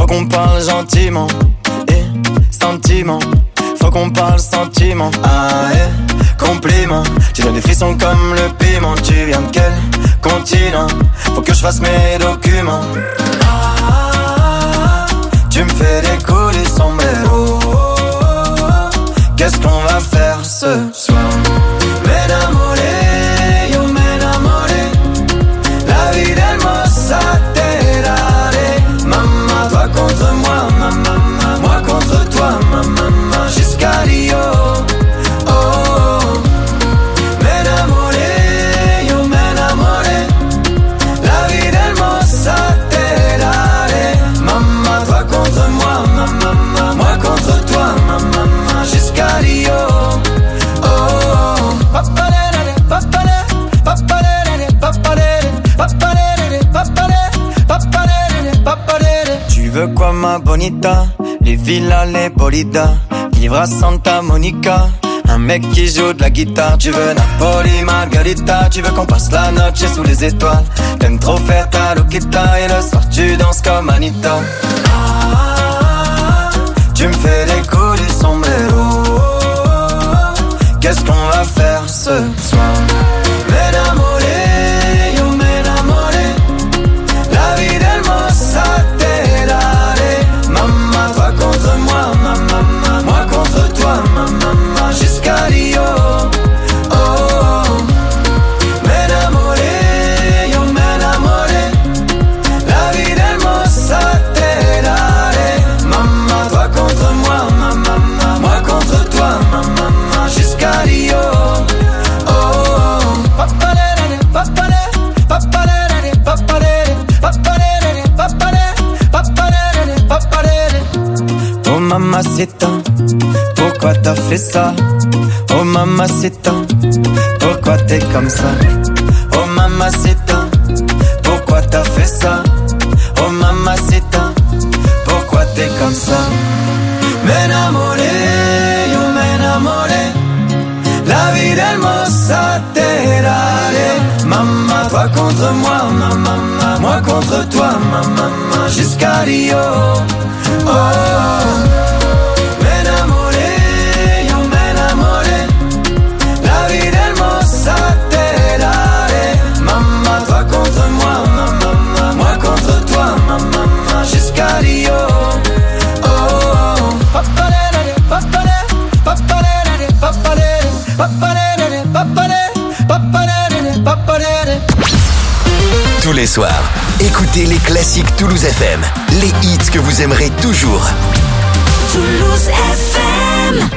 qu'on parle gentiment. Et sentiment, faut qu'on parle sentiment. Ah et compliment, tu donnes des frissons comme le piment. Tu viens de quel continent? Faut que je fasse mes documents. Tu me fais décoller sombrero. Qu'est-ce qu'on va faire ce soir? M'enamoré, yo m'enamoré. La vie d'hermosa te daré. Maman, toi contre moi, maman, moi contre toi, maman, jusqu'à Rio. Oh, m'enamoré, yo m'enamoré. La vie d'hermosa te daré. Maman, toi contre moi, maman, moi contre toi, maman, jusqu'à Rio. Tu veux quoi ma bonita? Les villas, les bolidas, vivre à Santa Monica. Un mec qui joue de la guitare. Tu veux Napoli, Margarita. Tu veux qu'on passe la noche sous les étoiles. T'aimes trop faire ta loquita. Et le soir tu danses comme Anita. Tu me fais décoller sombrero. Qu'est-ce qu'on va faire ce soir? M'enamoré, yo m'enamoré. La vie d'hermosa te daré. Maman, toi contre moi, maman, moi contre toi, maman, jusqu'à Rio. Oh, m'enamoré, yo m'enamoré. La vie d'hermosa te daré. Maman, toi contre moi, maman, moi contre toi, maman, jusqu'à Rio. Oh mamacita, pourquoi t'as fait ça? Oh mamacita, pourquoi t'es comme ça? Oh mamacita, pourquoi t'as fait ça? Oh mamacita, pourquoi t'es comme ça? M'enamoré, yo m'enamoré. La vie d'hermosa te daré. Maman, toi contre moi, maman, moi contre toi, maman, jusqu'à Rio. Oh, m'enamoré, yo m'enamoré. La vie d'hermosa te daré. Maman, toi contre moi, maman, moi contre toi, maman, jusqu'à Rio. Tous les soirs, écoutez les classiques Toulouse FM, les hits que vous aimerez toujours. Toulouse FM.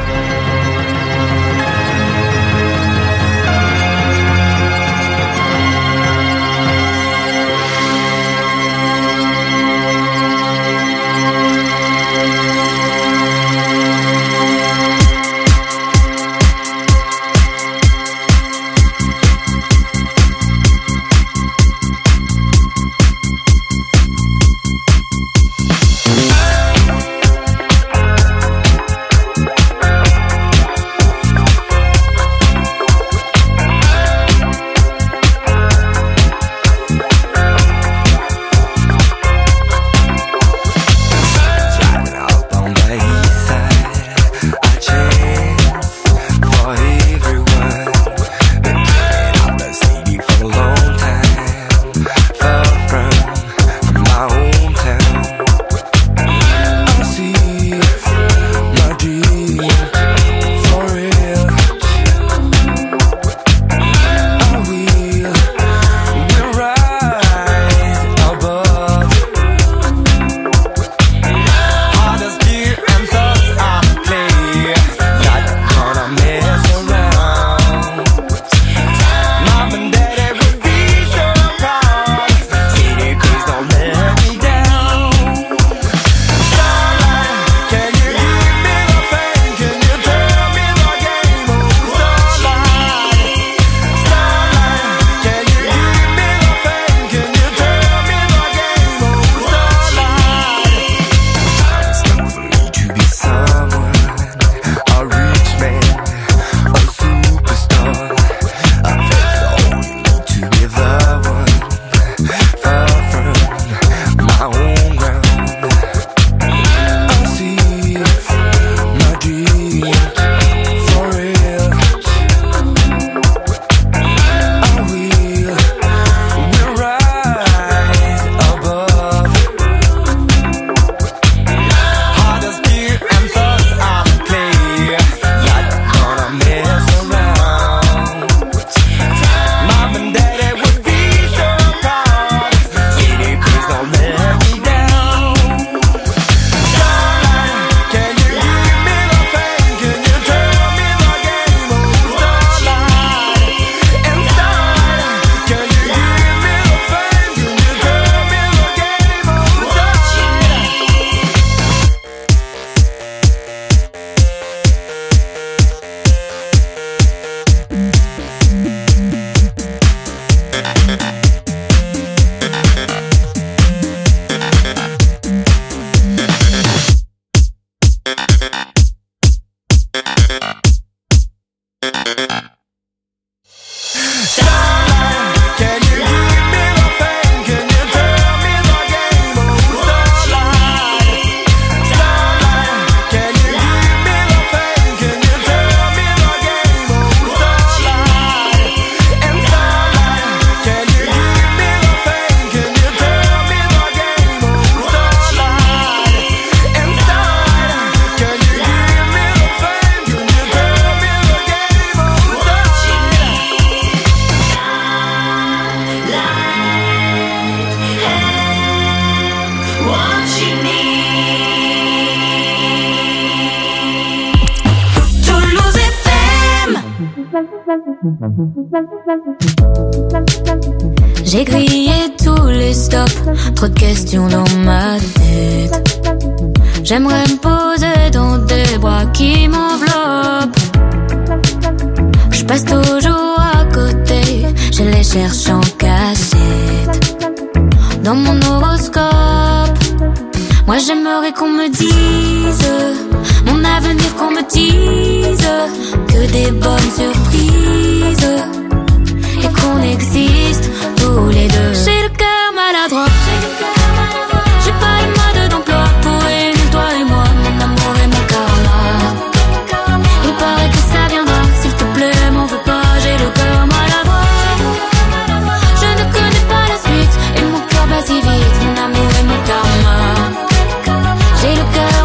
J'ai grillé tous les stops, trop de questions dans ma tête. J'aimerais me poser dans des bras qui m'enveloppent. Je passe toujours à côté, je les cherche en cachette. Dans mon horoscope, moi j'aimerais qu'on me dise mon avenir, qu'on me dise que des bonnes surprises et qu'on existe tous les deux. J'ai le cœur maladroit, j'ai pas le mode d'emploi pour réunir toi et moi, mon amour et mon karma. Il paraît que ça viendra, s'il te plaît m'en veux pas, j'ai le cœur maladroit. Je ne connais pas la suite et mon cœur bat si vite, mon amour et mon karma. J'ai le cœur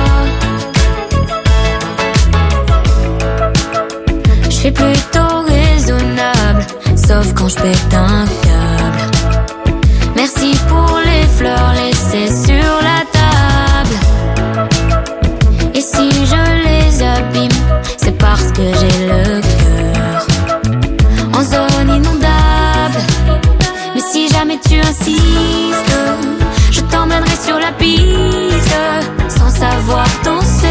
maladroit. Je suis plutôt raisonnable, sauf quand je pète un câble. Merci pour les fleurs laissées sur la table. Et si je les abîme, c'est parce que j'ai le cœur en zone inondable. Mais si jamais tu insistes, je t'emmènerai sur la piste, sans savoir danser.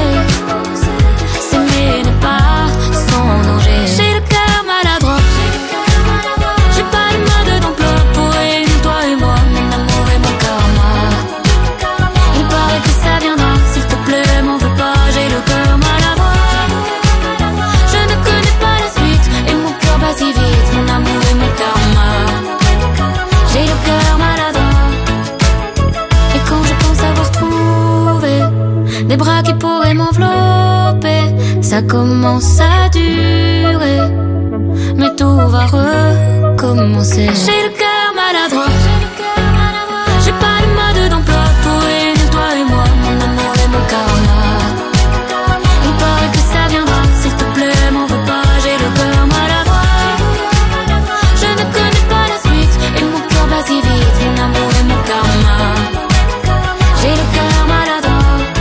S'aimer n'est pas sans danger. J'ai le cœur maladroit, j'ai pas le mode d'emploi pour réunir toi et moi, mon amour et mon karma. Il paraît que ça viendra, s'il te plaît m'en veux pas, j'ai le cœur maladroit. Je ne connais pas la suite et mon cœur bat si vite, mon amour et mon karma. J'ai le cœur maladroit. Et quand je pense avoir trouvé des bras qui pourraient m'envelopper, ça commence à durer, mais tout va recommencer. J'ai le cœur maladroit, j'ai pas le mode d'emploi pour réunir toi et moi, mon amour et mon karma. Il paraît que ça viendra, s'il te plaît m'en veux pas, j'ai le cœur maladroit. Je ne connais pas la suite et mon cœur bat si vite, mon amour et mon karma. J'ai le cœur maladroit.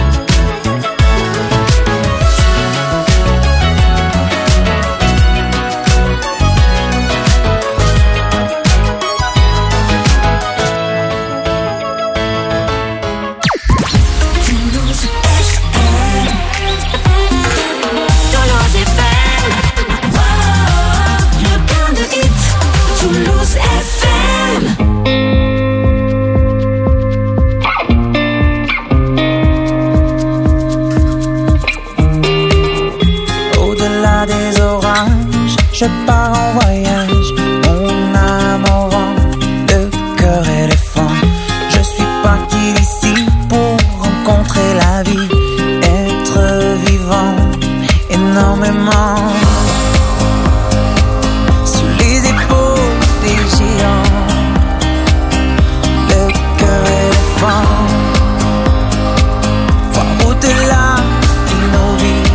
Je pars en voyage, mon âme en vent, le cœur éléphant. Je suis parti d'ici pour rencontrer la vie, être vivant énormément. Sous les épaules des géants, le cœur éléphant. Voir au-delà de nos vies.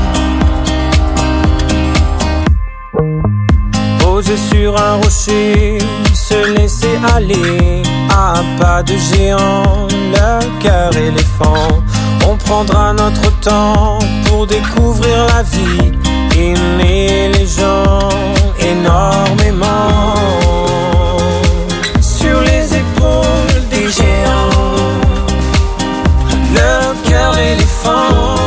Posé sur un rocher, se laisser aller à pas de géant, le cœur éléphant. On prendra notre temps pour découvrir la vie, aimer les gens énormément. Sur les épaules des géants, le cœur éléphant.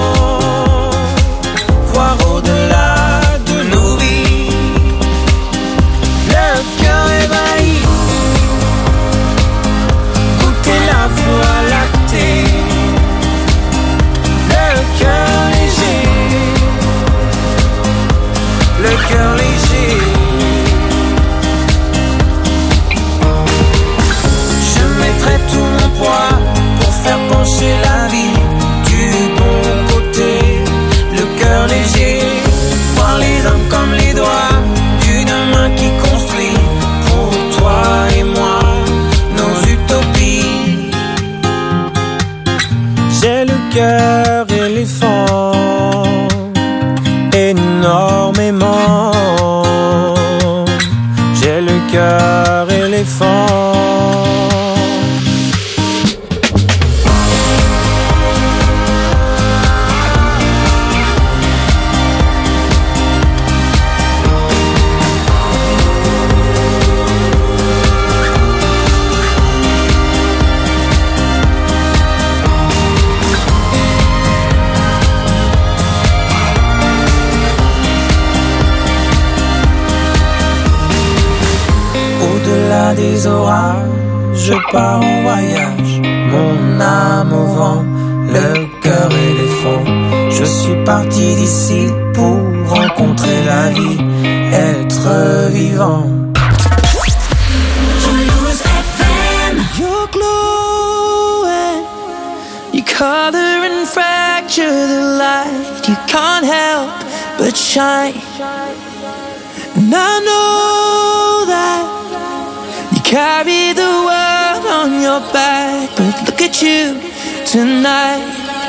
Voir au-delà de nos vies. Le cœur ébahi, goûter la voie lactée. Le cœur léger, le cœur léger. Je mettrai tout mon poids pour faire pencher la vie du bon côté. Le cœur léger, voir les hommes comme les doigts d'une main qui construit pour toi et moi nos utopies. J'ai le cœur éléphant, énormément. J'ai le cœur éléphant. des orages, je pars en voyage, mon âme au vent, le cœur éléphant. Je suis parti d'ici pour rencontrer la vie, être vivant. Toulouse FM. You're glowing, you color and fracture the light. You can't help but shine. And I know that you carry the world on your back, but look at you tonight.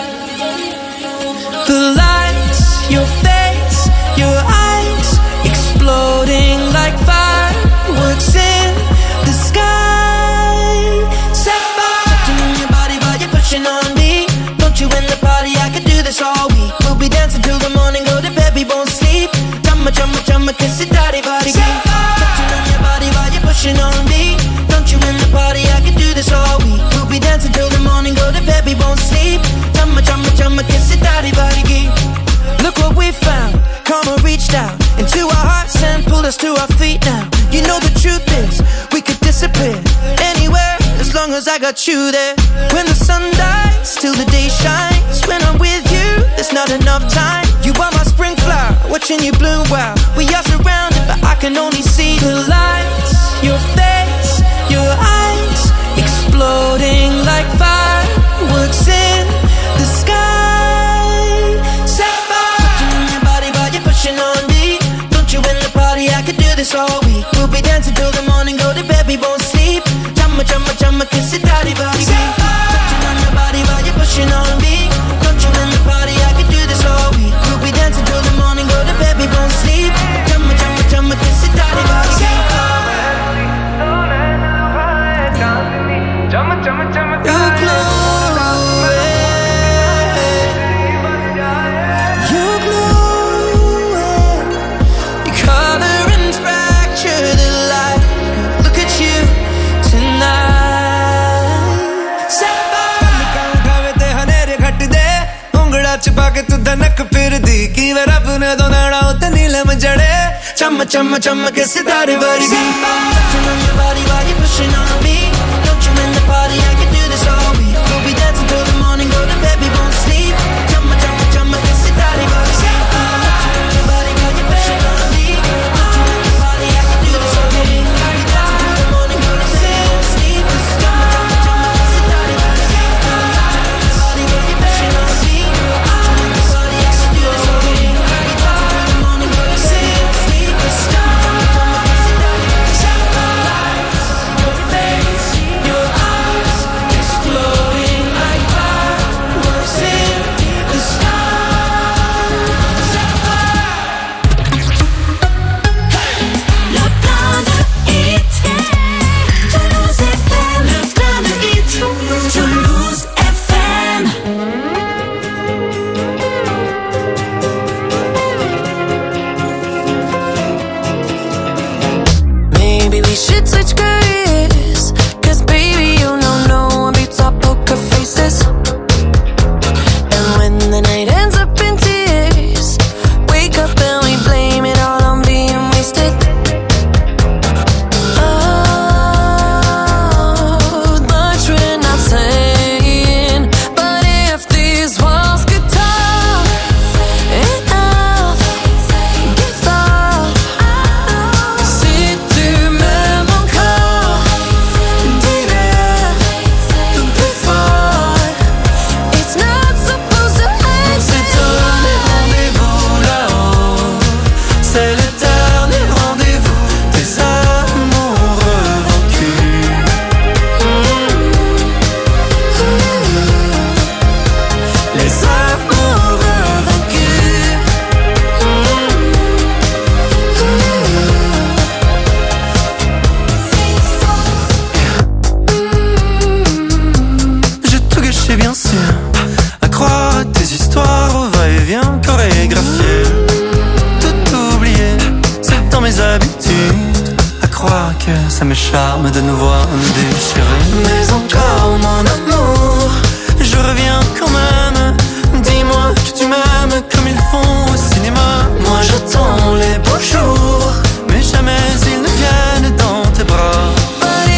The lights, your face, your eyes, exploding like fireworks in the sky. Set fire, touching on your body while you're pushing on me. Don't you in the party, I could do this all week. We'll be dancing till the morning, go to bed, we won't sleep. Chumma, chumma, chumma, kiss it, daddy, body. Touching on your body while you're pushing on me. Don't you in the party, I could do this all week. We'll be dancing till the morning, go to bed, we won't sleep. Chumma, chumma, chumma, kiss it, daddy, body. Look what we found, karma reached out into our hearts and pulled us to our feet now. You know the truth is, we could disappear anywhere as long as I got you there. When the sun dies, till the day shines. When I'm with you, there's not enough time. You are my spring flower, watching you bloom wild. We are surrounded, but I can only see the lights. Your face, your eyes, exploding like fireworks in the sky. Set fire, touching on your body while you're pushing on me. Don't you in the party, I could do this all week. We'll be dancing till the morning, go to bed, we won't sleep. Chumma, chumma, chumma, kiss it, daddy, body. Touching on your body while you're pushing on me. Don't you in the party, I could do this all week. We'll be dancing till the morning, go to bed, we won't sleep. Chumma, chumma, chumma, kiss it, daddy, body. You're glowing, you're glowing. You color and fracture the light. Look at you tonight. Set fire. उठावे ते हनेरे घट दे उंगड़ा छुपा के तू धनक फिर दी की वे रब ने दो नाड़ा उते नीलम जड़े चम चम चम के सितारे वर्गी. Touching on your body while you're pushing on me. Don't you in the party, I can do this all week. We'll be dancing till the morning, go to bed, we won't sleep. Chumma, chumma, chumma, kiss it, daddy, body. Touching on your body while you're pushing on me. Don't you in the party, I can do this all week. We'll be dancing till the morning, go to bed, we won't sleep. Chumma, chumma, chumma, kiss it, daddy, body. Touching on your body while you're pushing on me. Don't you in the party, I can do this all week. We'll be dancing till the morning, go to bed, we won't sleep. Chumma, chumma, chumma, kiss it, daddy, body. Your face, your eyes, exploding like fireworks in the sky. Le plein de hits. Toulouse FM. Le plein de hits. Toulouse FM. Maybe we should switch careers, 'cause baby, you know no one beats our poker faces. And when the night ends up in tears, wake up and we blame it all on being wasted. Oh, much we're not saying, but if these walls could talk, enough, give up. Si tu m'aimes encore, dis-le plus fort. It's not supposed to end. C'est donné rendez-vous là-haut. C'est l'éternel rendez-vous des amoureux vaincus. Les amoureux vaincus. J'ai tout gâché bien sûr, à croire à tes histoires au va-et-vient chorégraphié. Tout oublié, c'est dans mes habitudes, à croire que ça me charme de nous voir nous déchirer. Mais encore mon amour, je reviens quand même. Dis-moi que tu m'aimes comme ils font au cinéma. Moi j'attends les beaux jours, mais jamais ils ne viennent dans tes bras. But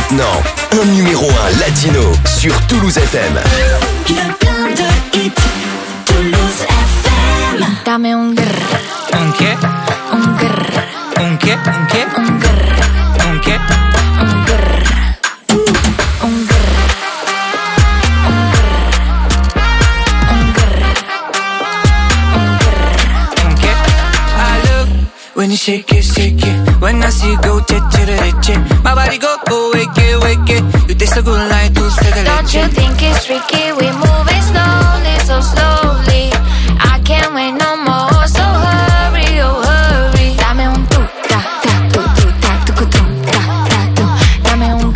maintenant, un numéro 1 latino sur Toulouse FM. Le plein de hits, Toulouse FM. Dame un grrr, ¿Un qué? un grrr, ¿Un qué? ¿Un qué? un grrr, ¿Un qué? un grrr, un grrr, un grrr, un grrr, un grrr. ¿Un qué? I look when you shake it, shake it. When I see you go, che, my body go, wake it, wake it. You taste so good like dulce de Don't you leche. think it's tricky? We're moving slowly, so slowly. I can't wait no more, so hurry, oh hurry. Dame un tu, ta, ta, tu, ta, tu, tu, ta, ta, tu. Dame un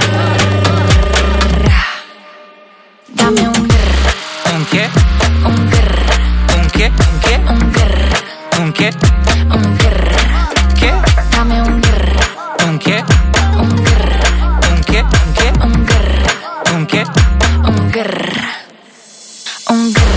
grrr. Dame un grrr, ¿Un qué? un grrr, ¿Un qué? ¿Un qué? un grrr, ¿Un qué? un grrr. ¿Qué? Dame un grrr, ¿Un qué? un grrr, ¿Un qué? ¿Un qué? un grrr, ¿Un qué? un grrr, un grrr.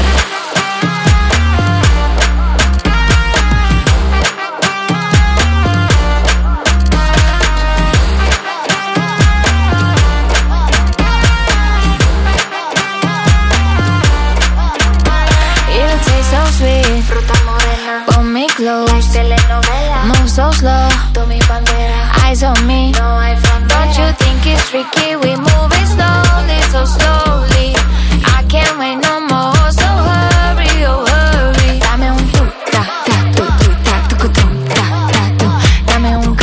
It'll taste so sweet. Fruta morena. Pull me close. Telenovela. Move so slow. Tome bandera. Eyes on me. No hay frontera. Don't you think it's tricky? We moving slowly, so slowly. I can't wait no more. So hurry, oh hurry. Dame un tu, ta, ta, tu, ta, tu, ta, ta, tu. Dame un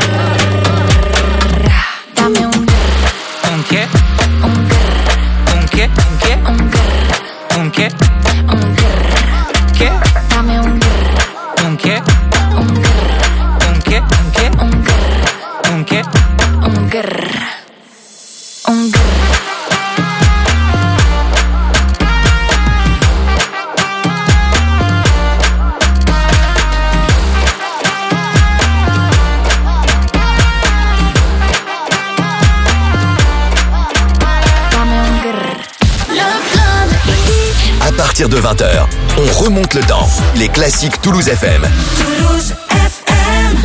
grrr. Dame un grrr. ¿Un qué? Un grrr. ¿Un qué? ¿Un qué? Un grrr. ¿Un qué? Un grrr. ¿Qué? Dame un grrr. ¿Un qué? Un grrr. ¿Un qué? ¿Un qué? Un grrr. ¿Un qué? Un grrr. Un grrr. Dame un grrr. Le plein de hits, À partir de 20h, on remonte le temps. Les classiques Toulouse FM. Toulouse FM.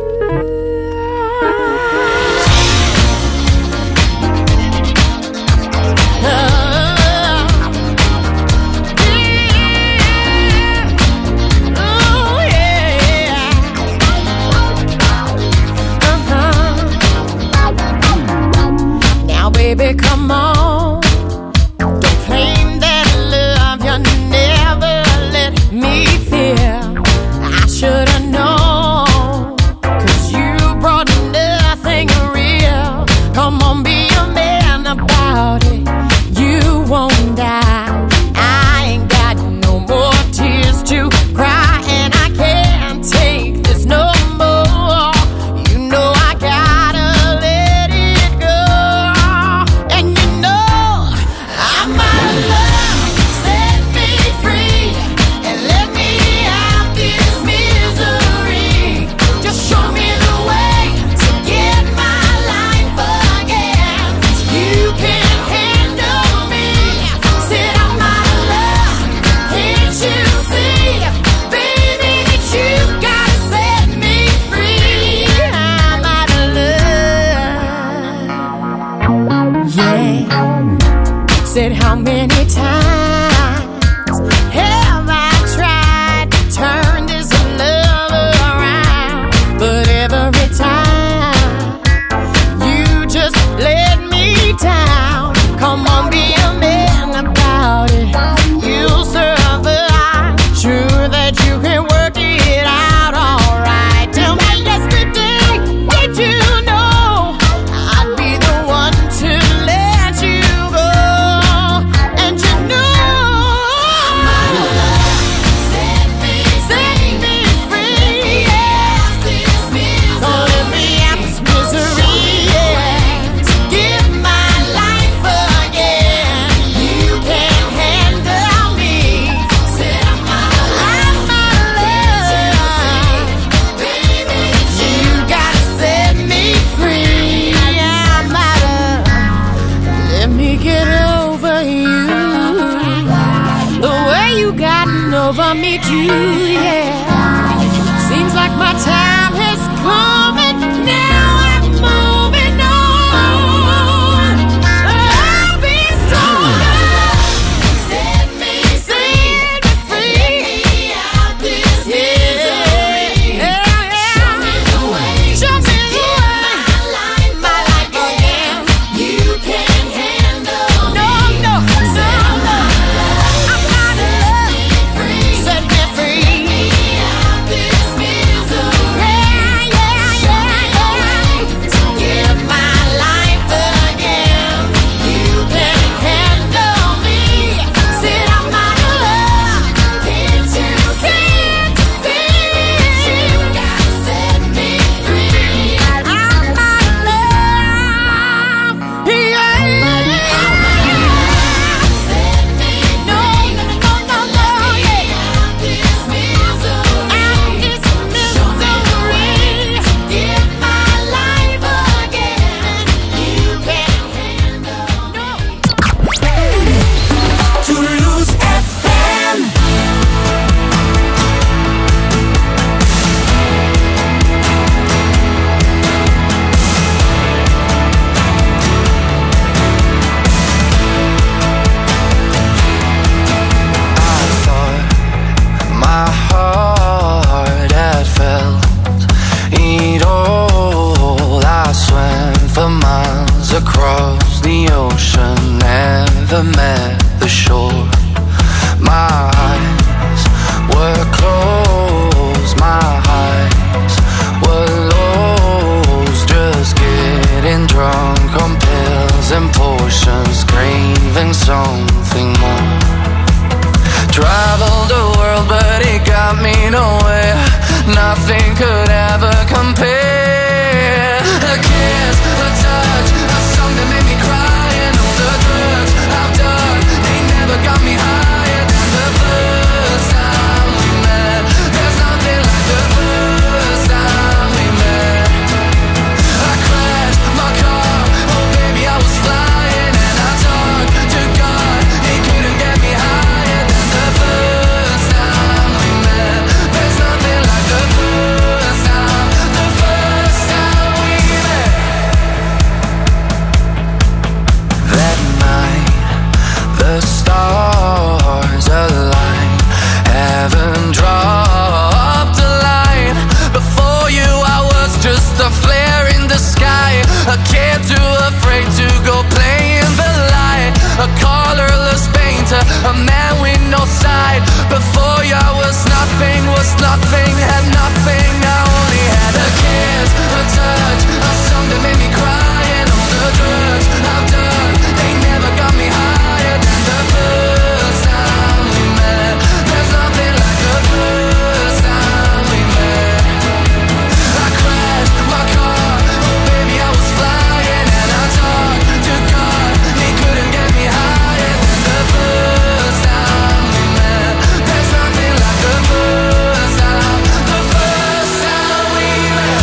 Now, baby, come on. Don't claim that love you never let me feel. I should've known, 'cause you brought nothing real. Come on, be a man about it. You won't die. I ain't got no more tears to cry, and I can't take this no more. You know I gotta let it go. And you know I'm out of love. Set me free and let me out this misery. Just show me the way to get my life again. You can't handle me. Said I'm out of love. Can't you see, baby, that you gotta set me free? I'm out of love. Yeah. Said how many times have I tried to turn this love around? But every time you just let me down. Come on, be a man about it. You'll survive. Sure that you can work it out alright. Tell me yesterday, did you know I'd be the one to let you go? And you know I'm out of love. Set me free. Yeah. Don't let me out this misery. Yeah. To give my life again. You can't handle me. Said I'm out of love. Baby, you gotta set me free. I'm out of. Let me get over you. The way you gotten over me too, yeah. Seems like my time has come and now I'm moving on. never met the shore. My eyes were closed, my eyes were lost, just getting drunk on pills and potions, craving something more. Traveled the world but it got me nowhere, nothing could ever compare. A kiss, a touch, a song that made me cry, and all the drugs I've done, they never got me higher than the first time we met. There's nothing like the first time we met. I crashed my car, oh baby I was flying, and I talked to God, he couldn't get me higher than the first time we met. There's nothing like the first time we met. That night, the stars aligned, heaven dropped a line. Before you I was just a flare in the sky, a kid too afraid to go play in the light, a colorless painter, a man with no side. Before you I was nothing, had nothing, I only had a kiss, a touch, a song that made me cry, and all the drugs I've done, they never got me higher than the first time we met. There's nothing like the first time we met. I crashed my car, oh baby I was flying, and I talked to God, he couldn't get me higher than the first time we met. There's nothing like the first time we met.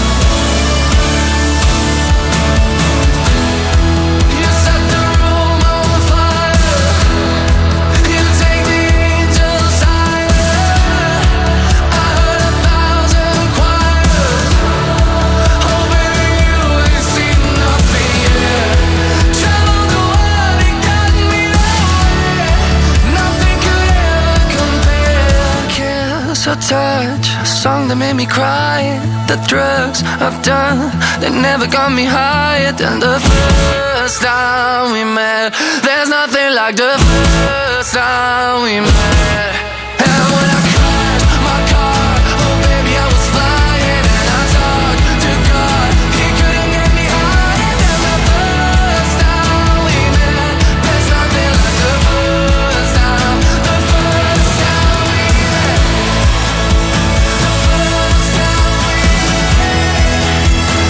You set the room on fire, you take the angels higher. I heard 1,000 choirs, oh baby you ain't seen nothing yet. Traveled the world, it got me nowhere, nothing could ever compare. Kiss or touch, a song that made me cry, the drugs I've done, they never got me higher than the first time we met. There's nothing like the first time we met. And when I crashed my car, oh baby I was flying, and I talked to God, he couldn't get me higher than the first time we met. There's nothing like the first time we met. The first time we met. The first time we met.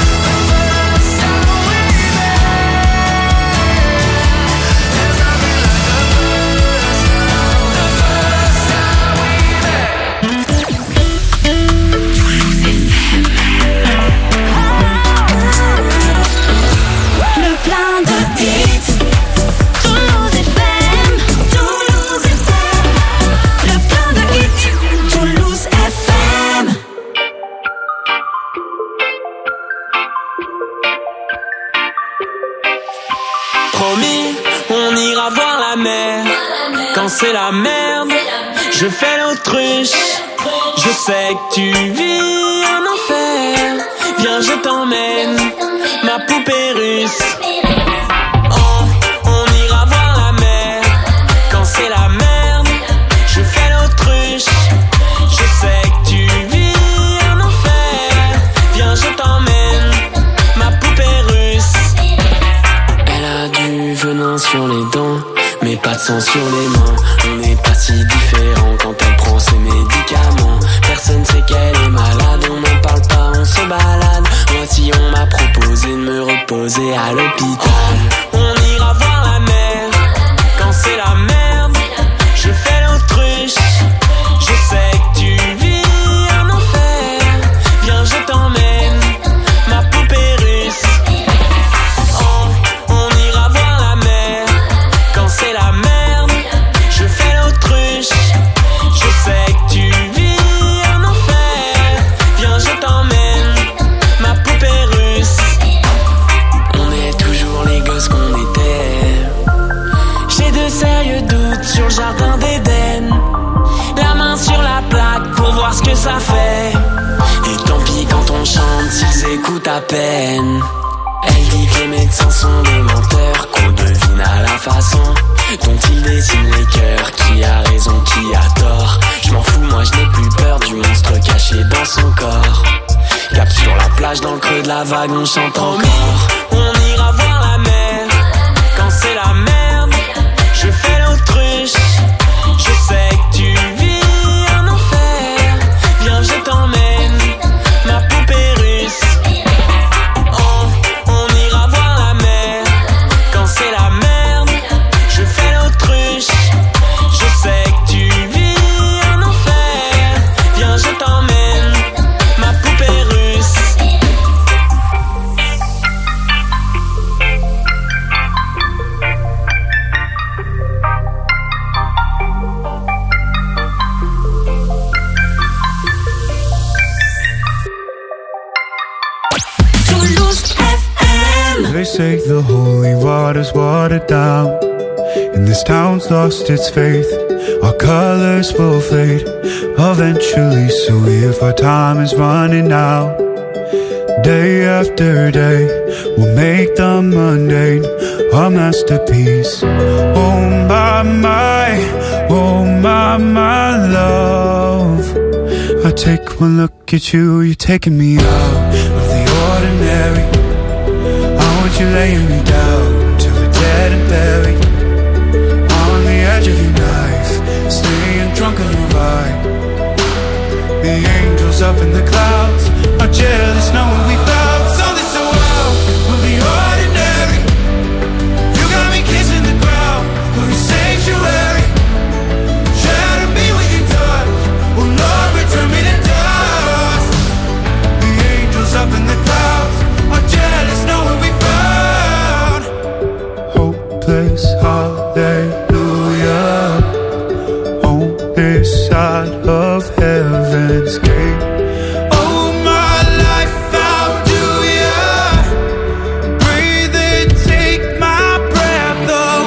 There's nothing like the first time we met. Le plein de hits. Toulouse FM. Toulouse FM. Le plein de hits. Toulouse FM. Promis, on ira voir la mer. Quand c'est la merde, je fais l'autruche. Je sais que tu vis un enfer. Viens, je t'emmène, ma poupée russe. Oh, on ira voir la mer. Quand c'est la merde, je fais l'autruche. Je sais que tu vis un enfer. Viens, je t'emmène, ma poupée russe. Elle a du venin sur les dents, mais pas de sang sur les mains. On n'est pas si différents quand elle prend ses médicaments. Personne sait qu'elle est malade, on n'en parle pas, on se balade. Moi si on m'a proposé de me reposer à l'hôpital. On ira voir la mer, quand c'est la merde, je fais l'autruche. Je sais que tu vis un enfer. Viens, je t'emmène, ma poupée russe. Oh, on ira voir la mer, quand c'est la merde, je fais l'autruche. Je sais que tu vis un enfer. Viens, je t'emmène, ma poupée russe. On est toujours les gosses qu'on était. J'ai de sérieux doutes sur le jardin d'Éden. La main sur la plaque pour voir ce que ça fait. Et tant pis quand on chante s'ils écoutent à peine. Elle dit que les médecins sont des menteurs, qu'on devine à la façon dont il dessine les cœurs. Qui a raison, qui a tort, je m'en fous, moi je n'ai plus peur du monstre caché dans son corps. Cap sur la plage, dans le creux de la vague, on chante encore. On ira voir la mer, quand c'est la merde, je fais l'autruche. Je sais que tu vis un enfer, viens je t'emmène, ma poupée russe. On ira voir la mer, quand c'est la merde, je fais l'autruche. Je sais que tu vis un enfer, viens je t'emmène, ma poupée russe. They say the holy water's watered down, and this town's lost its faith. Our colors will fade eventually, so if our time is running out, day after day, we'll make the mundane a masterpiece. Oh my, love, I take one look at you, you're taking me out of the ordinary. You're laying me down till we're dead and buried on the edge of your knife, staying drunk on your vibe. The angels up in the clouds are jealous knowing we found something so wild of the ordinary. You got me kissing the ground of your sanctuary. Shatter me with your touch, oh Lord, return me to dust. The angels up in the clouds are jealous knowing we found hopeless hallelujah on this side of heaven's gate. Oh my life, how do ya breathe and take my breath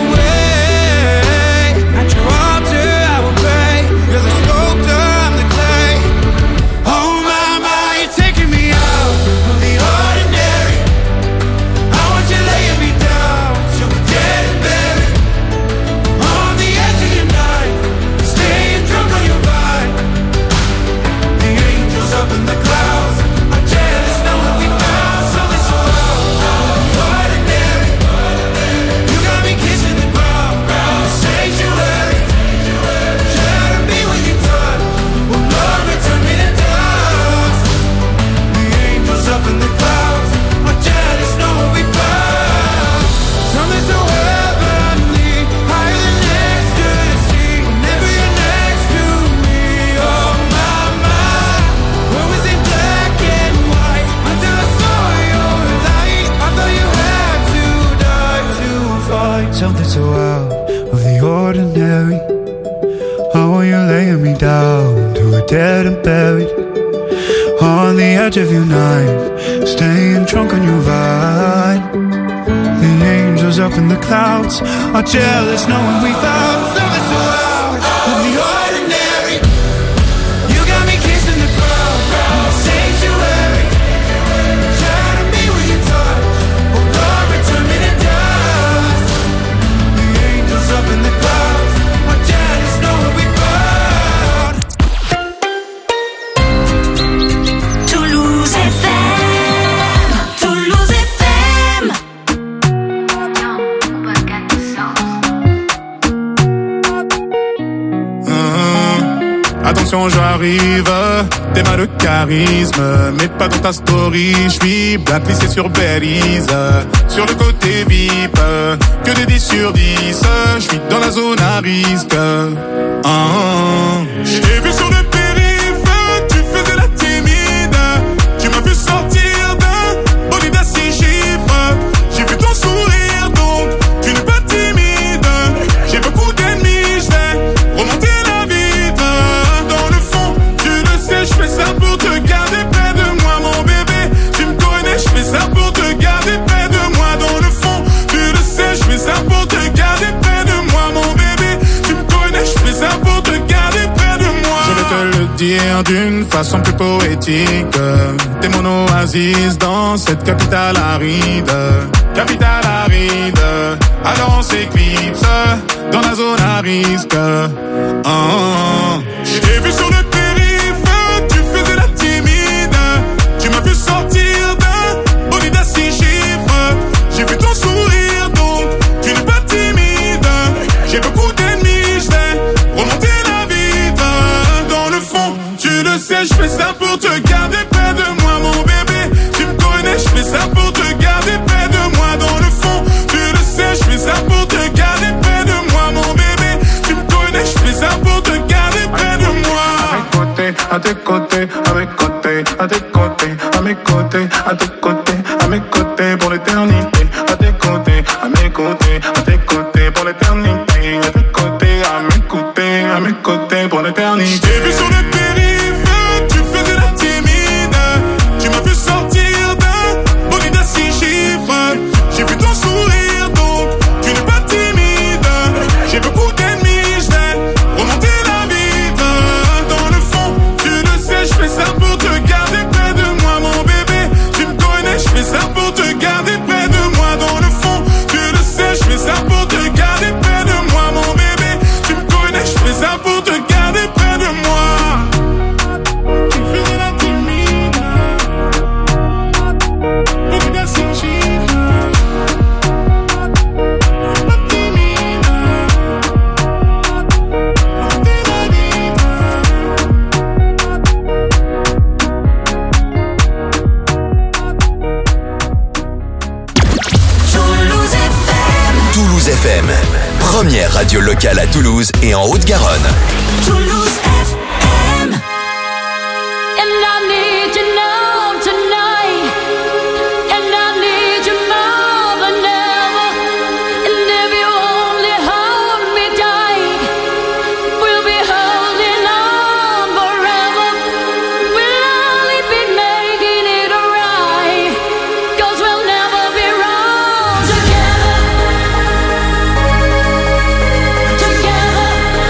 away? At your altar I will pray, you're the sculptor, I'm the clay. Oh my, you're taking me out of the ordinary. I want you laying me down till we're dead and buried on the edge of your knife, staying drunk on your vine. The angels up in the clouds are jealous knowing we found something so ordinary. You got me kissing the ground, sanctuary. Shatter me with your touch, oh Lord, return me to dust. The angels up in the clouds are jealous knowing we found something so heavenly, higher than ecstasy. Whenever you're next to me, oh my, where was it black and white until I saw your light? I thought you had to die to find something so out of the ordinary. Oh, you're laying me down to a dead and buried on the edge of your knife, staying drunk on your vine. The angels up in the clouds are jealous knowing we found something so out of the ordinary. You got me kissing the ground, sanctuary. Shatter me with your touch, oh Lord, return me to dust. The angels up in the clouds are jealous knowing we found. Toulouse FM, Toulouse FM. Attention, j'arrive, t'es mal de charisme, mais pas dans ta story. J'suis blacklissé sur Belize, sur le côté VIP, que des 10 sur 10. J'suis dans la zone à risque. J'ai vu sur le périph', tu faisais la timide. Tu m'as vu sortir d'un bolide à 6 chiffres. J'ai vu ton sourire, donc tu n'es pas timide. J'ai beaucoup d'ennemis, j'vais remonter la vitre. Dans le fond, tu le sais, j'fais ça pour te garder près de moi, mon bébé. Tu me connais, j'fais ça pour te garder près de moi. Dans le fond, tu le sais, j'fais ça pour te garder près de moi, mon bébé. Tu me connais, j'fais ça pour te garder près de moi. Je vais te le dire d'une façon plus poétique. T'es mon oasis dans cette capitale aride. capitale aride. Alors on s'éclipse dans la zone à risque. Je t'ai vu sur le périph', tu faisais la timide. Tu m'as vu sortir d'un bolide à 6 chiffres. J'ai vu ton sourire donc tu n'es pas timide. J'ai beaucoup d'ennemis, je vais remonter la vitre. Dans le fond, tu le sais, je fais ça pour te garder près de moi, mon bébé. Tu me connais, je fais ça pour te garder près de moi. Dans le fond, tu le sais, je fais ça pour te garder près de moi, mon bébé. Tu me connais, je fais ça pour te garder près de moi. À tes côtés, à mes côtés, à tes côtés, à mes côtés, à tes côtés, à mes côtés pour l'éternité. À tes côtés, à mes côtés, à tes côtés pour l'éternité. À tes côtés, à mes côtés pour l'éternité. J'ai vu sur le périph', tu faisais la timide. Tu m'as vu sortir d'un bolide à 6 chiffres. J'ai vu ton sourire donc tu n'es pas timide. J'ai beaucoup d'ennemis, je vais remonter la vitre. Dans le fond, tu le sais, je fais ça pour te garder près de moi, mon bébé. Tu me connais, je fais ça pour te garder près de moi. Dans le fond, tu le sais, je fais ça pour te garder près de moi, mon bébé. Tu me connais, je fais ça pour te garder près de moi. Tu faisais la timide, bolide à 6 chiffres. Pas timide, remonter la vitre. Toulouse FM, première radio locale à Toulouse et en Haute-Garonne. Toulouse FM. And I need you now tonight. And I need you more than ever. And if you only hold me tight, we'll be holding on forever. We'll only be making it right. 'Cause we'll never be wrong together. Together.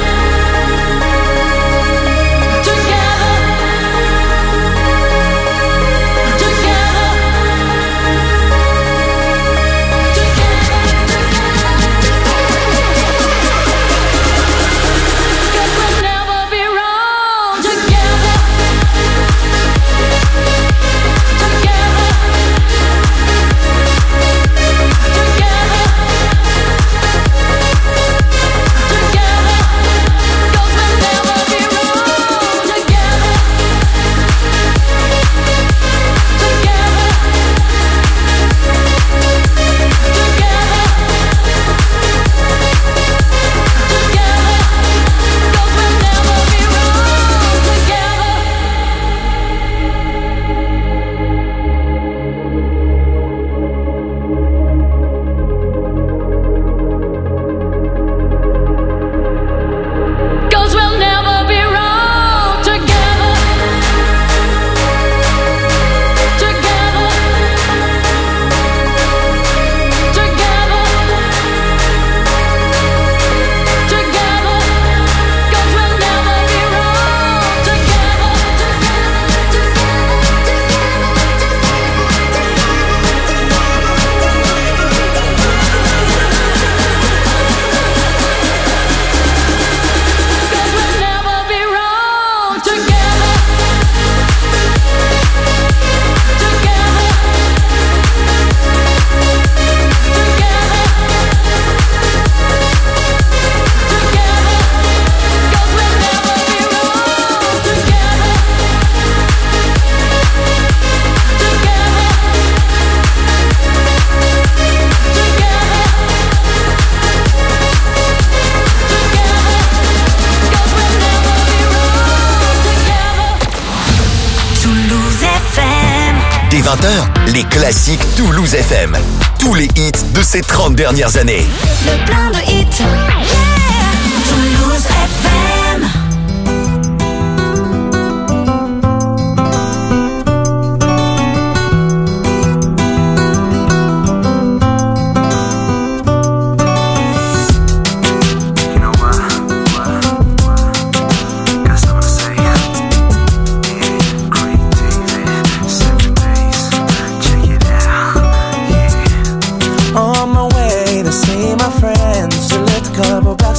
Dès 20h, les classiques Toulouse FM. Tous les hits de ces 30 dernières années. Le plein de hits. Yeah. Toulouse FM.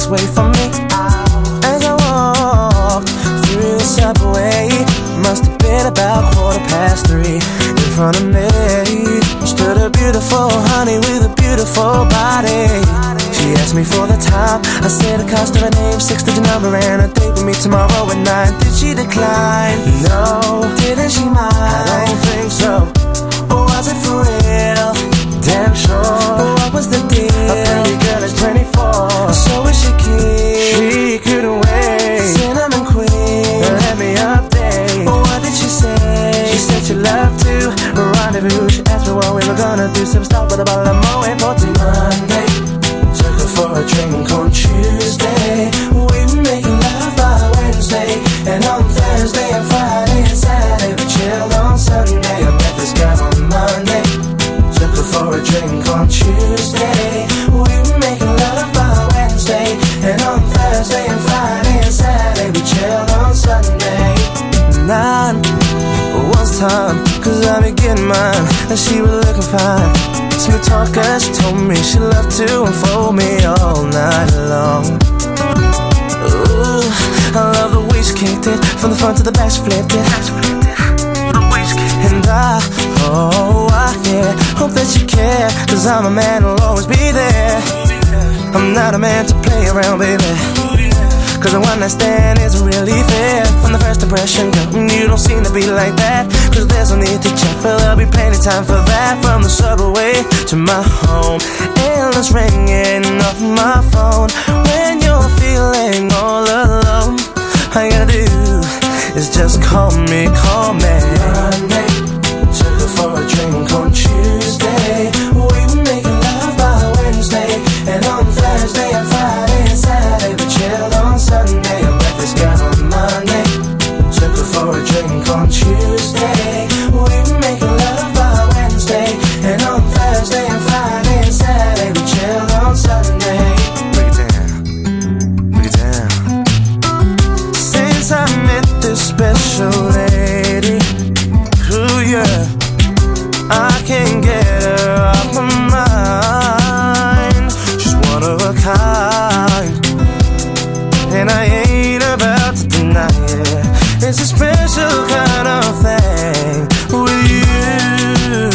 this way from me. As I walked through the subway, must have been about 3:15. In front of me stood a beautiful honey with a beautiful body. She asked me for the time. I said the cost of her name, 6-digit number, and a date with me tomorrow at 9. Did she decline? No. Didn't she mind? I don't think so. Was it for real? Damn sure. What was the deal? A pretty girl is 24, so is she keen? She couldn't wait. Cinnamon queen, let me update. What did she say? She said she loved to rendezvous. She asked me what we were gonna do. Some stop with a bottle of Moet for Monday. Took her for a drink on Tuesday. We were making love by Wednesday, and on Thursday and Friday and Saturday we chilled on Sunday. I met this girl on Monday. Took her for a drink on Tuesday. We were making love by Wednesday, and on Thursday and Friday and Saturday we chilled on Sunday. 9 was time, 'cause I be getting mine, and she was looking fine. Smooth talker, she told me she loved to unfold me all night long. Ooh, I love the way she kicked it, from the front to the back she flipped it. And yeah, hope that you care, 'cause I'm a man who'll always be there. I'm not a man to play around, baby, 'cause a one night stand isn't really fair. From the first impression, girl, you don't seem to be like that. 'Cause there's no need to check, for there'll be plenty time for that. From the subway to my home, endless ringing off my phone. When you're feeling all alone, all you gotta do is just call me. Monday, took her for a drink on Tuesday. We were making love by Wednesday, and on Thursday and Friday and Saturday we chilled on Sunday. I met this girl on Monday. Took her for a drink on Tuesday. We were making love by Wednesday, and on Thursday and Friday and Saturday we chilled on Sunday. Break it down, break it down. Since I met this special lady, ooh yeah, I can't get her off my mind. She's one of a kind, and I ain't about to deny it. It's a special kind of thing with you.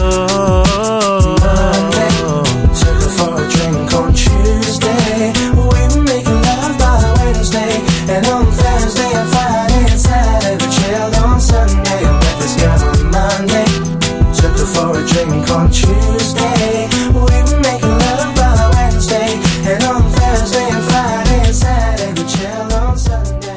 Monday, took her for a drink on Tuesday. We were making love by Wednesday, and on Thursday and Friday and Saturday we chilled on Sunday. I met this girl on Monday. Took her for a drink on Tuesday. We were making love by Wednesday, and on Thursday and Friday and Saturday we chilled on Sunday.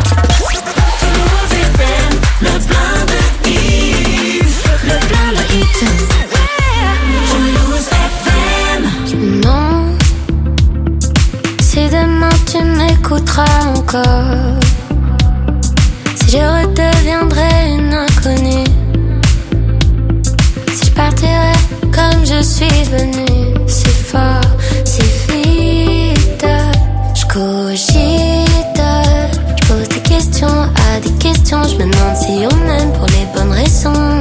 Le plein de hits, le plein de hits. Toulouse FM. Je me demande si demain tu m'écouteras encore, si je redeviendrai une inconnue, si je partirai comme je suis venue. C'est fort, c'est vite, je cogite, je pose des questions à des questions. Je me demande si on aime pour les bonnes raisons.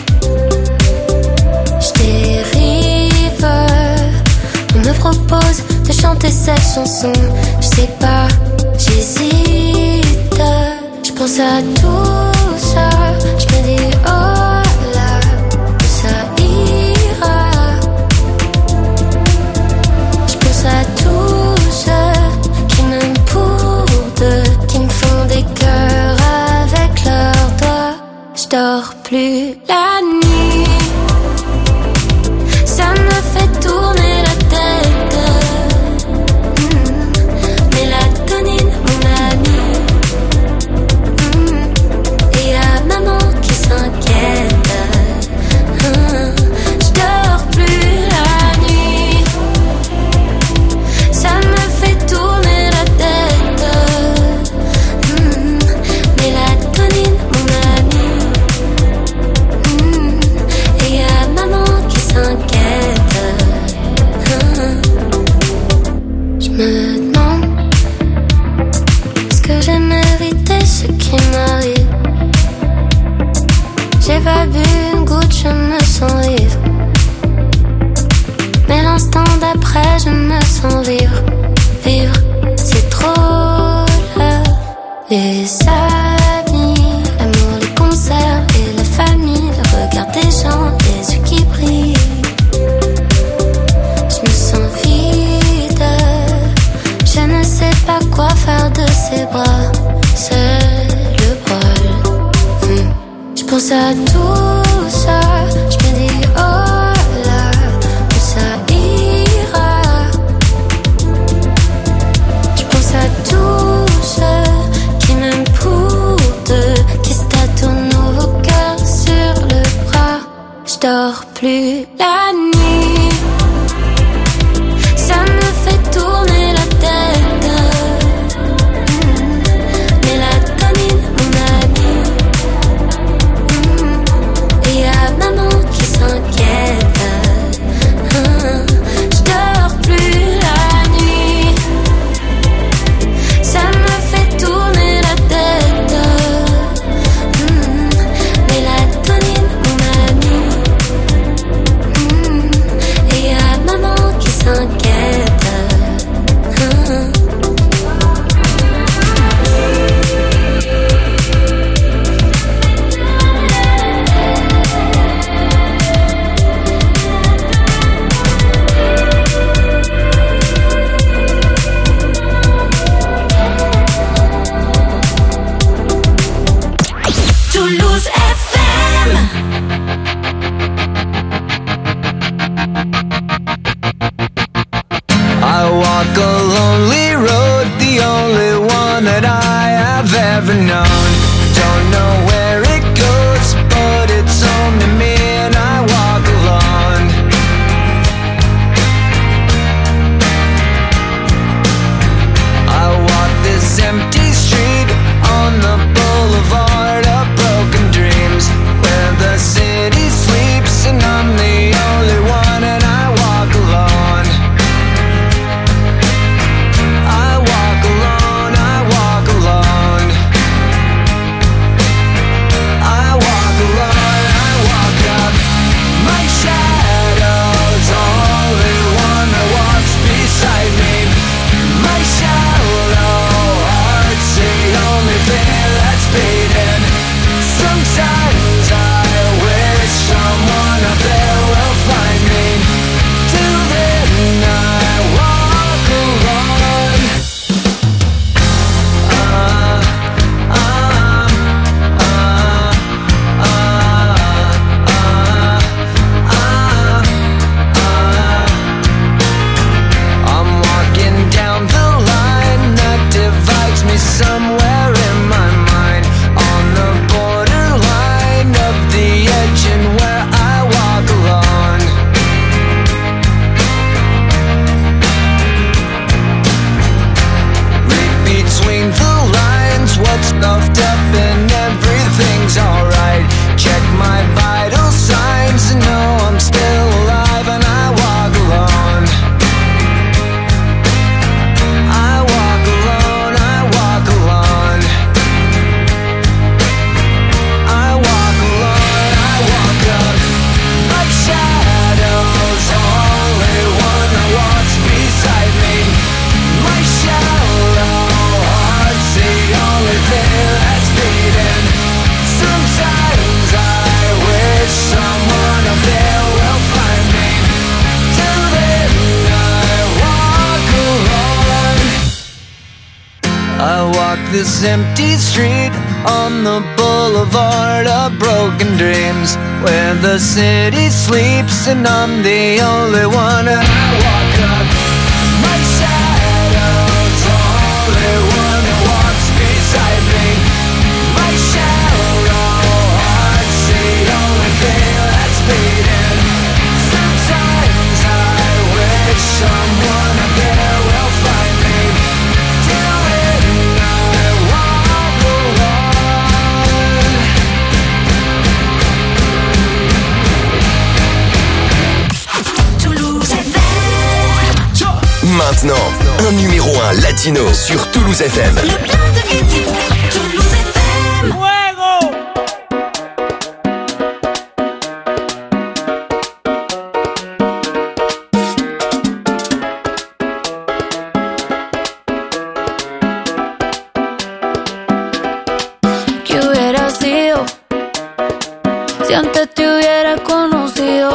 Je dérive, on me propose de chanter cette chanson. Je sais pas, j'hésite, je pense à tout ça. Je me dis oh là, ça ira. Je pense à tous ceux qui m'aiment pour deux, qui me font des cœurs avec leurs doigts. Je dors plus la nuit, ça me fait tourner la tête. Mélatonine, mon ami. Et y'a maman qui s'inquiète. Je dors plus la nuit, ça me fait tourner la tête. Mélatonine, mon ami. Et y'a maman qui s'inquiète. Je me demande, est-ce que j'ai mérité ce qui m'arrive? J'ai pas bu une goutte, je me sens vivre. Mais l'instant d'après, je me sens vivre, vivre, plus la nuit. Ça me fait tourner la tête. Mélatonine, mon ami. Et y'a maman qui s'inquiète. J'dors plus la nuit. Ça me fait tourner la tête. Mélatonine, mon ami. Et y'a maman qui s'inquiète. Toulouse FM. I walk a lonely road, the only one that I have ever known. Don't know where it goes, but it's home to me and I walk alone. I walk this empty street on the boulevard of broken dreams, where the city sleeps and I'm the only one and I walk alone. I walk alone, I walk alone. I walk alone, I walk up. My shadow's only one that walks beside me. My shallow heart's the only thing that's beating. Sometimes I wish someone up there will find me. Till then I walk alone. I'm walking down the line that divides me somewhere in my mind, on the borderline of the edge and where I walk alone. Read between the lines what's stuffed up and everything's alright. Check my vital signs and know I'm still alive and I walk alone. I walk alone, I walk alone. I walk alone, I walk up. My shadow's only one that walks beside me. My shallow heart's the only thing that's beating. Sometimes I wish someone up there will find me. Till then I walk alone. I walk this empty street on the boulevard of broken dreams, where the city sleeps and I'm the only one and I walk up. My shadow's only one that walks beside me. My shallow heart's the only thing that's beating. Sometimes I wish someone up there will find me. Till then I walk alone. Toulouse FM. Maintenant, un numéro 1 latino sur Toulouse FM. Le plein de hits. Toulouse FM. ¿Qué hubiera sido si antes te hubiera conocido?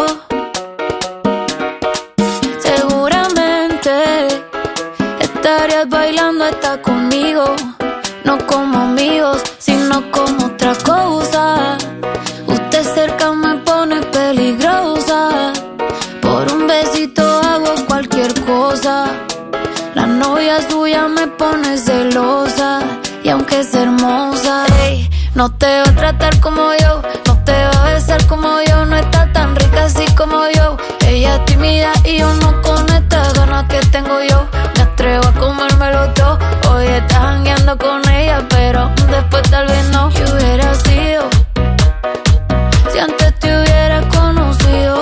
Seguramente estarías bailando hasta conmigo, no como amigos, sino como otra cosa. Usted cerca me pone peligrosa, por un besito hago cualquier cosa. La novia suya me pone celosa, y aunque es hermosa, no te va a tratar como yo, no te va a besar como yo, no está tan rica así como como yo. Ella es tímida y yo no con estas ganas que tengo yo. Me atrevo a comérmelo todo. Hoy estás jangueando con ella, pero después tal vez no. ¿Qué hubiera sido si antes te hubiera conocido?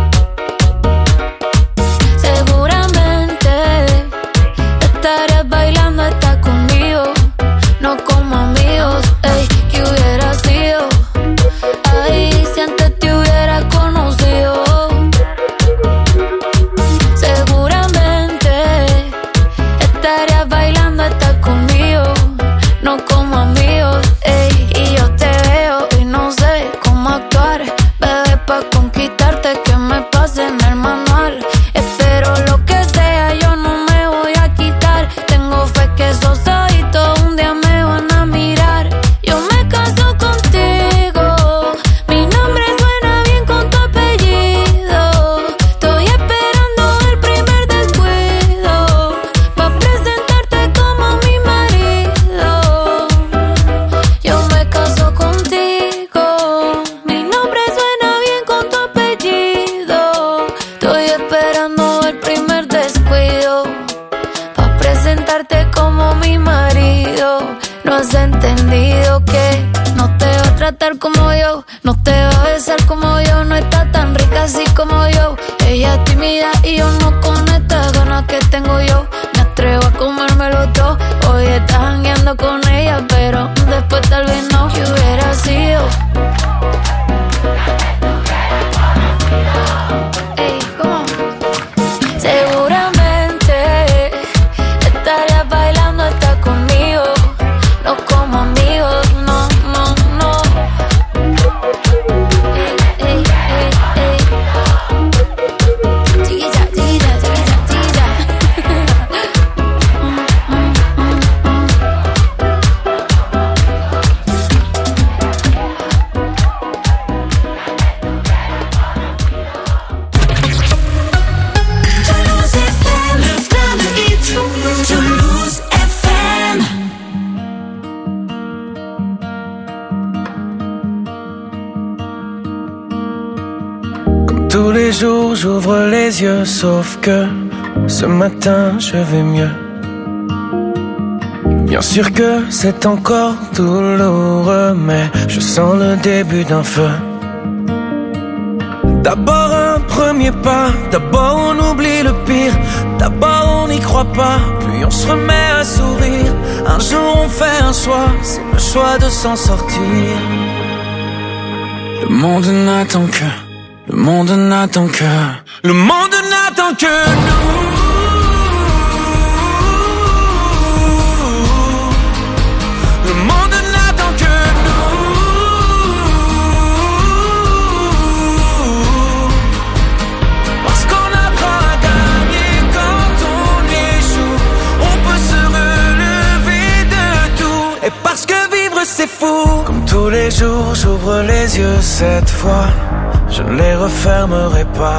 Seguramente estarías bailando hasta conmigo, no como amigos. Ey, ¿qué hubiera sido? Ay, si antes te hubiera conocido. Seguramente estarías bailando hasta conmigo, no como amigos. Ey, y yo te veo y no sé cómo actuar, bebé, pa' conquistarte que me pase en el manual. Espero lo que sea, yo no me voy a quitar. Tengo fe que esos ojitos un día me van a mirar. Yo me caso contigo, mi nombre suena bien con tu apellido. Estoy esperando el primer descuido pa' presentarte como mi marido. Yo me caso contigo, mi nombre suena bien con tu apellido. Estoy esperando el primer descuido pa' presentarte como mi marido. No has entendido que no te va a tratar como yo, no te va a besar como yo, no está tan rica así como yo. Ella es tímida y yo no con estas ganas que tengo yo. Me atrevo a comérmelo todo. Hoy estás jangueando con ella, pero después tal vez no. ¿Qué hubiera sido? Ey, ¿cómo? Seguramente estarías bailando hasta conmigo, no como amigos, no, no, no. Ey, ey, ey, ey. Chiquilla, chiquilla, chiquilla, chiquilla. Toulouse FM, le plein de hits. Toulouse FM. Tous les jours j'ouvre les yeux, sauf que ce matin je vais mieux. Bien sûr que c'est encore douloureux, mais je sens le début d'un feu. D'abord un premier pas, d'abord on oublie le pire, d'abord on n'y croit pas, puis on se remet à sourire. Un jour on fait un choix, c'est le choix de s'en sortir. Le monde n'attend que, le monde n'attend que, le monde n'attend que nous. Le monde n'attend que nous. Parce qu'on apprend à gagner quand on échoue. On peut se relever de tout. Et parce que vivre c'est fou. Comme tous les jours j'ouvre les yeux cette fois. Je ne les refermerai pas.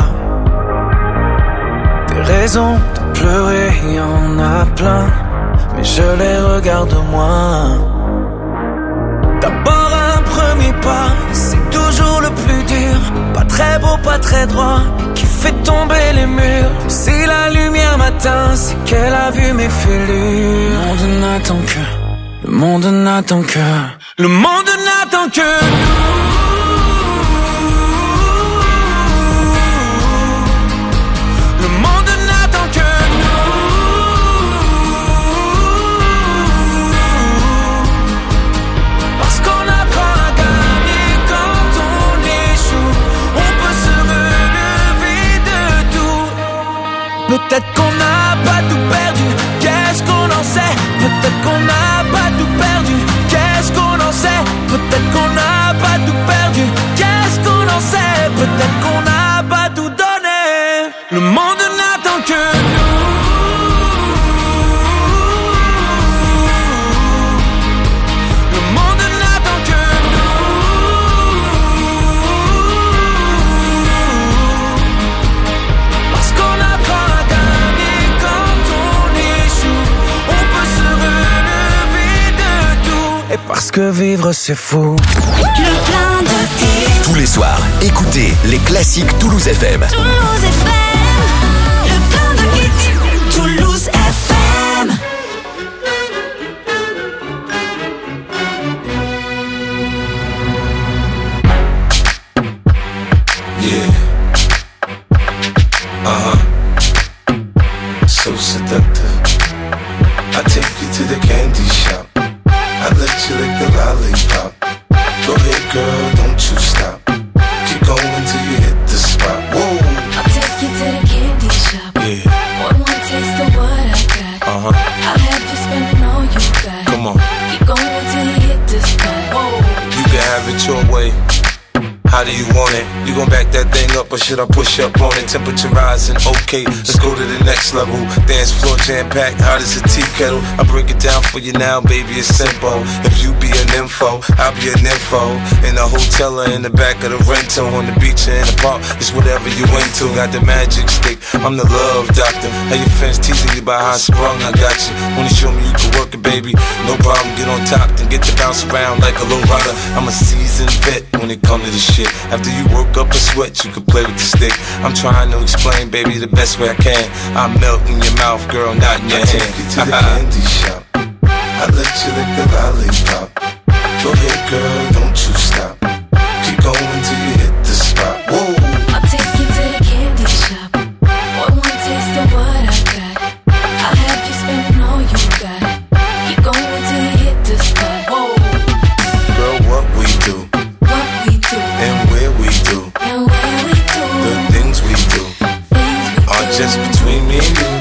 Des raisons de pleurer, il y en a plein, mais je les regarde moins. D'abord un premier pas, c'est toujours le plus dur. Pas très beau, pas très droit, et qui fait tomber les murs. Si la lumière m'atteint, c'est qu'elle a vu mes fêlures. Le monde n'attend que, le monde n'attend que, le monde n'attend que nous. Peut-être qu'on n'a pas tout perdu, qu'est-ce qu'on en sait? Peut-être qu'on n'a pas tout perdu, qu'est-ce qu'on en sait? Peut-être qu'on n'a pas tout perdu, qu'est-ce qu'on en sait? Peut-être qu'on n'a pas tout donné. Le monde n'attend que nous. Le monde n'attend que nous. Parce qu'on apprend à gagner quand on échoue. On peut se relever de tout. Et parce que vivre c'est fou. Le plein de hits. les soirs, écoutez les classiques Toulouse FM. Toulouse FM, le plein de hits. Toulouse FM. Yeah. So seductive. I take you to the candy shop. I let you lick the lollipop. Go ahead, girl, don't you stop. Keep going till you hit the spot. Whoa. I'll take you to the candy shop. Yeah. One taste of what I got. I'll have you spending all you got. Come on. Keep going till you hit the spot. Whoa. You can have it your way. How do you want it? You gon' back that thing up or should I push up on it? Temperature rising, okay, let's go to the next level. Dance floor jam-packed, hot as a tea kettle. I break it down for you now, baby, it's simple. If you be an info, I'll be an info. In the hotel or in the back of the rental, on the beach or in the park, it's whatever you into. Got the magic stick, I'm the love doctor. How your fans teasing you about how I sprung, I got you. Wanna show me you can work it, baby? No problem, get on top, then get to bounce around like a low rider. I'm a seasoned vet when it comes to this shit. After you work up a sweat, you can play with the stick. I'm trying to explain, baby, the best way I can. I melt in your mouth, girl, not in your hand. I take you to the candy shop. I let you lick the lollipop. Go ahead, girl, don't you stop. Keep going till you hit the spot. Whoa. I'll take you to the candy shop. One taste of what I got. I'll have you spending all you got. Keep going till you hit the spot. Whoa. Girl, what we do, What we do, and where we do, and where we do, the things we do are just between me and you.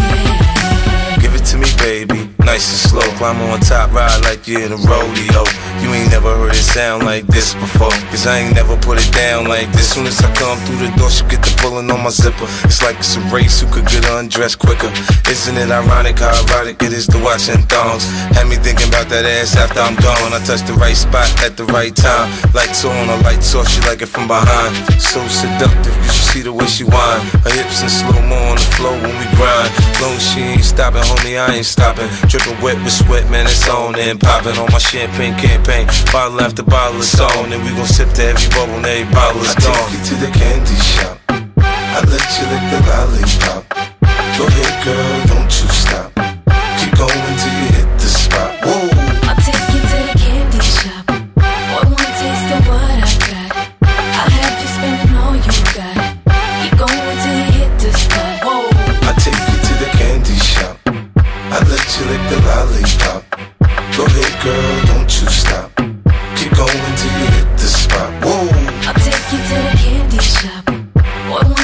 Yeah. Give it to me, baby, nice and slow. Climb on top, ride like you're in a rodeo. You ain't never heard it sound like this before, cause I ain't never put it down like this. Soon as I come through the door, she get the pulling on my zipper. It's like it's a race, who could get undressed quicker. Isn't it ironic how erotic it is to watching thongs? Had me thinking about that ass after I'm gone. I touched the right spot at the right time. Lights on or lights off, she like it from behind. So seductive, you should see the way she whine. Her hips in slow-mo on the floor when we grind. Long as she ain't stopping, homie, I ain't stopping. Dripping wet with sweat, man, it's on and popping on my champagne campaign. Bottle after bottle is on, and we gon' sip to every bubble and every bottle is gone. I take you to the candy shop.